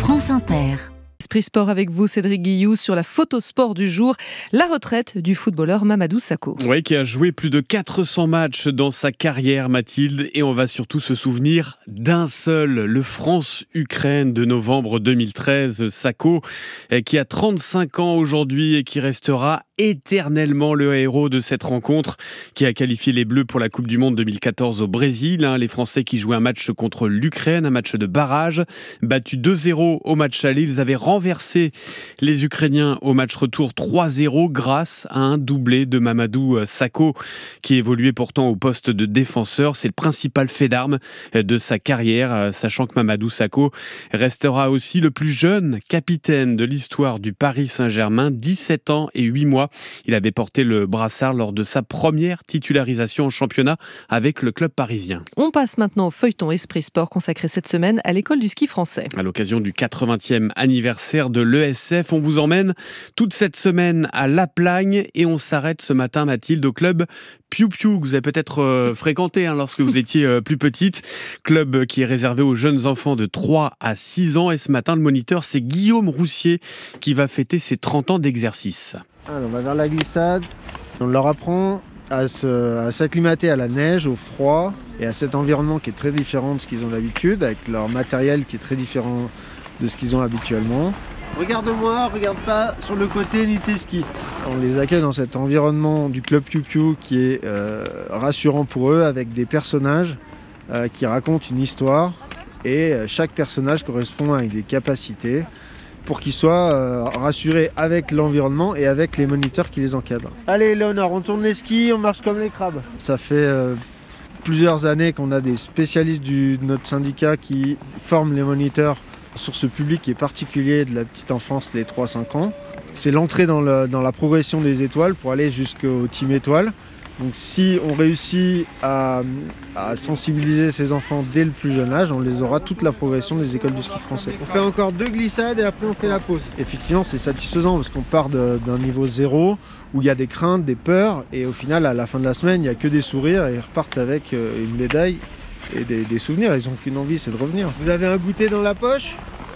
France Inter. Esprit Sport avec vous, Cédric Guillou, sur la photo sport du jour, la retraite du footballeur Mamadou Sakho. Oui, qui a joué plus de 400 matchs dans sa carrière, Mathilde, et on va surtout se souvenir d'un seul, le France-Ukraine de novembre 2013. Sakho, qui a 35 ans aujourd'hui et qui restera éternellement le héros de cette rencontre, qui a qualifié les Bleus pour la Coupe du Monde 2014 au Brésil. Les Français qui jouaient un match contre l'Ukraine, un match de barrage, battu 2-0 au match aller. Ils avaient renversé les Ukrainiens au match retour 3-0 grâce à un doublé de Mamadou Sakho, qui évoluait pourtant au poste de défenseur. C'est le principal fait d'armes de sa carrière, sachant que Mamadou Sakho restera aussi le plus jeune capitaine de l'histoire du Paris Saint-Germain, 17 ans et 8 mois. Il avait porté le brassard lors de sa première titularisation au championnat avec le club parisien. On passe maintenant au feuilleton Esprit Sport consacré cette semaine à l'école du ski français. À l'occasion du 80e anniversaire de l'ESF, on vous emmène toute cette semaine à La Plagne et on s'arrête ce matin, Mathilde, au club Piu Piu, que vous avez peut-être fréquenté lorsque vous étiez plus petite. Club qui est réservé aux jeunes enfants de 3 à 6 ans. Et ce matin, le moniteur, c'est Guillaume Roussier qui va fêter ses 30 ans d'exercice. Alors, on va vers la glissade. On leur apprend à s'acclimater à la neige, au froid et à cet environnement qui est très différent de ce qu'ils ont d'habitude, avec leur matériel qui est très différent de ce qu'ils ont habituellement. Regarde-moi, regarde pas sur le côté ni tes skis. On les accueille dans cet environnement du club Piu Piu qui est rassurant pour eux, avec des personnages qui racontent une histoire et chaque personnage correspond à des capacités pour qu'ils soient rassurés avec l'environnement et avec les moniteurs qui les encadrent. Allez Léonard, on tourne les skis, on marche comme les crabes. Ça fait plusieurs années qu'on a des spécialistes de notre syndicat qui forment les moniteurs sur ce public qui est particulier de la petite enfance, les 3-5 ans. C'est l'entrée dans la progression des étoiles pour aller jusqu'au team étoile. Donc si on réussit à sensibiliser ces enfants dès le plus jeune âge, on les aura toute la progression des écoles du ski français. On fait encore 2 glissades et après on fait la pause. Effectivement, c'est satisfaisant parce qu'on part d'un niveau zéro où il y a des craintes, des peurs et au final, à la fin de la semaine, il n'y a que des sourires et ils repartent avec une médaille et des souvenirs. Ils n'ont qu'une envie, c'est de revenir. Vous avez un goûter dans la poche ?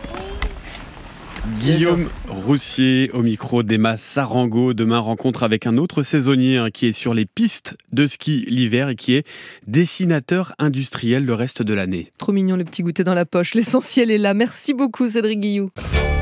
Guillaume Roussier au micro d'Emma Sarango. Demain, rencontre avec un autre saisonnier qui est sur les pistes de ski l'hiver et qui est dessinateur industriel le reste de l'année. Trop mignon le petit goûter dans la poche, l'essentiel est là. Merci beaucoup Cédric Guillou.